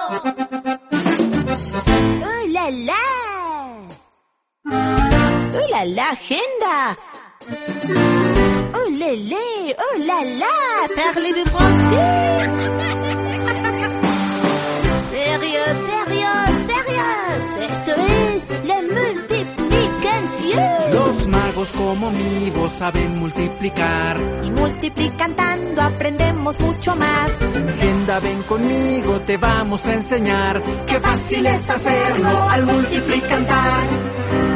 ¡Oh, la, la! ¡Oh, la, la, agenda! ¡Oh, lélé! ¡Oh, la, la! Parlez-vous français? ¡Sérieux, sérieux, sérieux! Esto es la multiplicación. Los magos como mi voz saben multiplicar. Y multiplicando aprendemos mucho más. Agenda, ven conmigo, te vamos a enseñar. Qué fácil es hacerlo al multiplicar.